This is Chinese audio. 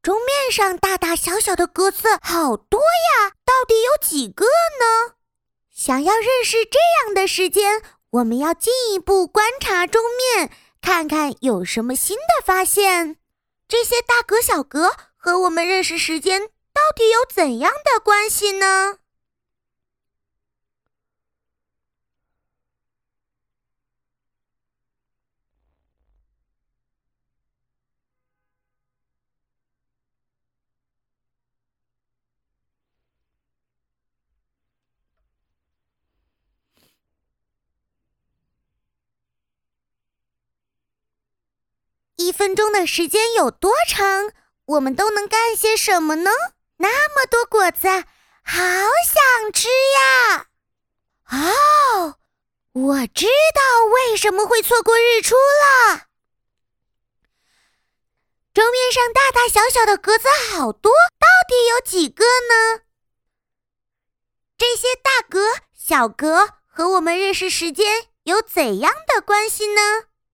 钟面上大大小小的格子好多呀，到底有几个呢？想要认识这样的时间，我们要进一步观察钟面，看看有什么新的发现。这些大格小格和我们认识时间到底有怎样的关系呢？1分钟的时间有多长？我们都能干些什么呢？那么多果子，好想吃呀！哦，我知道为什么会错过日出了。钟面上大大小小的格子好多，到底有几个呢？这些大格、小格和我们认识时间有怎样的关系呢？